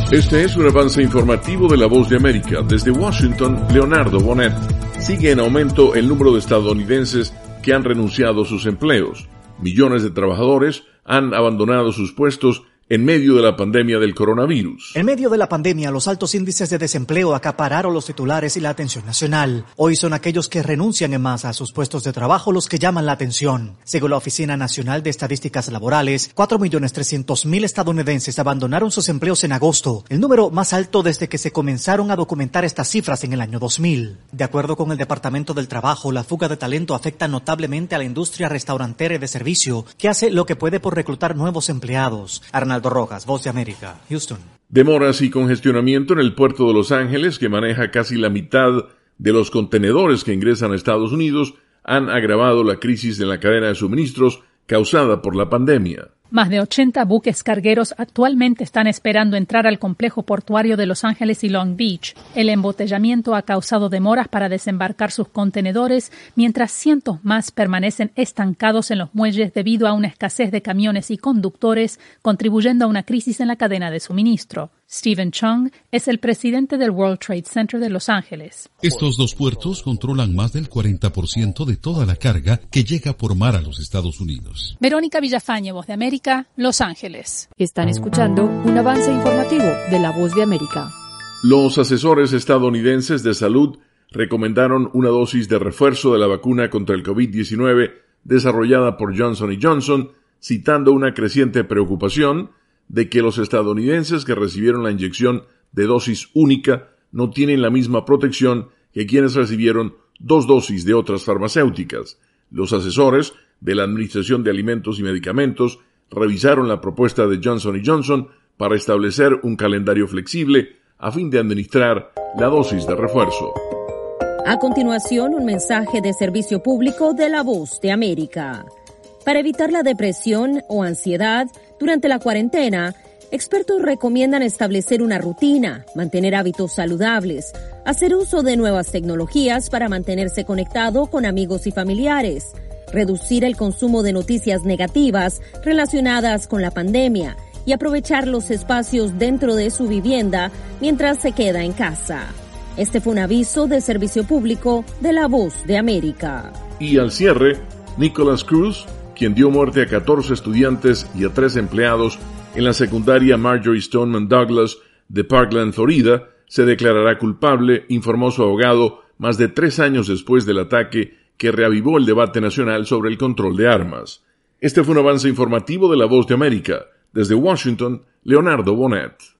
Este es un avance informativo de La Voz de América. Desde Washington, Leonardo Bonet. Sigue en aumento el número de estadounidenses que han renunciado a sus empleos. Millones de trabajadores han abandonado sus puestos en medio de la pandemia del coronavirus. En medio de la pandemia, los altos índices de desempleo acapararon los titulares y la atención nacional. Hoy son aquellos que renuncian en masa a sus puestos de trabajo los que llaman la atención. Según la Oficina Nacional de Estadísticas Laborales, 4.300.000 estadounidenses abandonaron sus empleos en agosto, el número más alto desde que se comenzaron a documentar estas cifras en el año 2000. De acuerdo con el Departamento del Trabajo, la fuga de talento afecta notablemente a la industria restaurantera y de servicio, que hace lo que puede por reclutar nuevos empleados. Arnaldo Rojas, Voz de América, Houston. Demoras y congestionamiento en el puerto de Los Ángeles, que maneja casi la mitad de los contenedores que ingresan a Estados Unidos, han agravado la crisis en la cadena de suministros causada por la pandemia. Más de 80 buques cargueros actualmente están esperando entrar al complejo portuario de Los Ángeles y Long Beach. El embotellamiento ha causado demoras para desembarcar sus contenedores, mientras cientos más permanecen estancados en los muelles debido a una escasez de camiones y conductores, contribuyendo a una crisis en la cadena de suministro. Stephen Chung es el presidente del World Trade Center de Los Ángeles. Estos dos puertos controlan más del 40% de toda la carga que llega por mar a los Estados Unidos. Verónica Villafañe, Voz de América, Los Ángeles. Están escuchando un avance informativo de La Voz de América. Los asesores estadounidenses de salud recomendaron una dosis de refuerzo de la vacuna contra el COVID-19 desarrollada por Johnson & Johnson, citando una creciente preocupación de que los estadounidenses que recibieron la inyección de dosis única no tienen la misma protección que quienes recibieron 2 dosis de otras farmacéuticas. Los asesores de la Administración de Alimentos y Medicamentos revisaron la propuesta de Johnson & Johnson para establecer un calendario flexible a fin de administrar la dosis de refuerzo. A continuación, un mensaje de servicio público de La Voz de América. Para evitar la depresión o ansiedad durante la cuarentena, expertos recomiendan establecer una rutina, mantener hábitos saludables, hacer uso de nuevas tecnologías para mantenerse conectado con amigos y familiares, reducir el consumo de noticias negativas relacionadas con la pandemia y aprovechar los espacios dentro de su vivienda mientras se queda en casa. Este fue un aviso de servicio público de La Voz de América. Y al cierre, Nicholas Cruz, quien dio muerte a 14 estudiantes y a 3 empleados en la secundaria Marjory Stoneman Douglas de Parkland, Florida, se declarará culpable, informó su abogado, más de 3 años después del ataque que reavivó el debate nacional sobre el control de armas. Este fue un avance informativo de La Voz de América. Desde Washington, Leonardo Bonet.